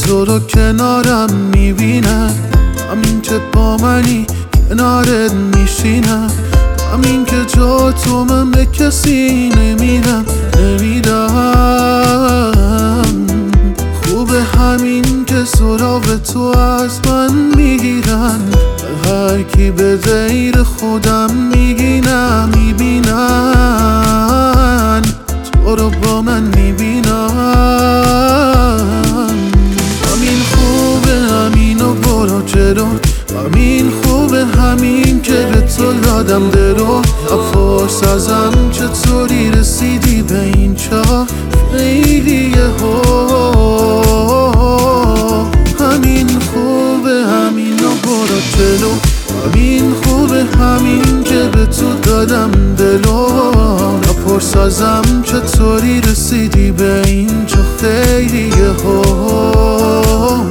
تو رو کنارم میبینم، همین که با منی کنارت میشینم، همین که جا تو من به کسی نمیدم. خوبه همین که سراغ تو از من میگیرن، هر کی به غیر خودم میبینن، تو رو با من میبینن. همین خوبه همینو برو جلو، همین خوبه همین که به تو دادم دلو. نپرس ازم چطوری رسیدی به اینجا، خیلیه ها. همین خوبه همینو برو جلو، همین خوبه همین که به تو دادم دلو. نپرس ازم چطوری رسیدی به اینجا، خیلیه ها.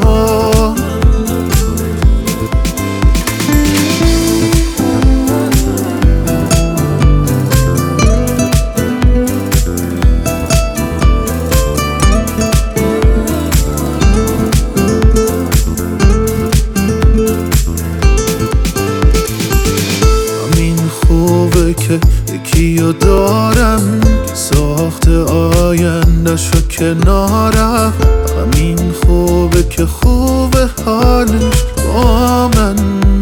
خوبه که یکیو دارم که ساخت آینده‌شو کنارم، همین خوبه که خوبه حالش با من.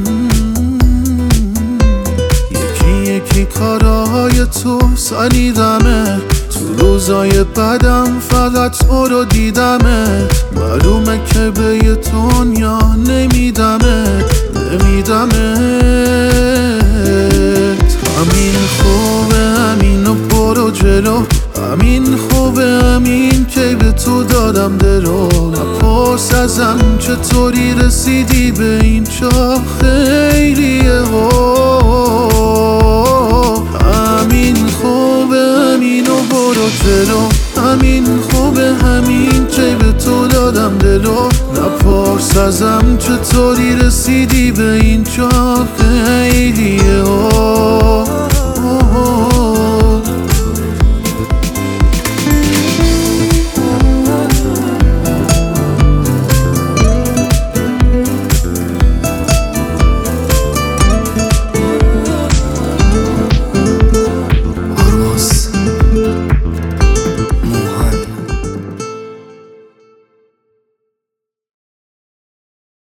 یکی یکی کارهای تو سنیدمه، تو روزای بدم فقط تو رو دیدمت. معلومه که به یه دنیا نمیدمت. همین خوبه همینو برو جلو، همین خوبه همین که به تو دادم دلو. نپرس ازم چطوری رسیدی به اینجا، خیلیه ها. همین خوبه همینو برو جلو، همین خوبه همین که به تو دادم دلو. نپرس ازم چطوری رسیدی به اینجا، خیلیه ها.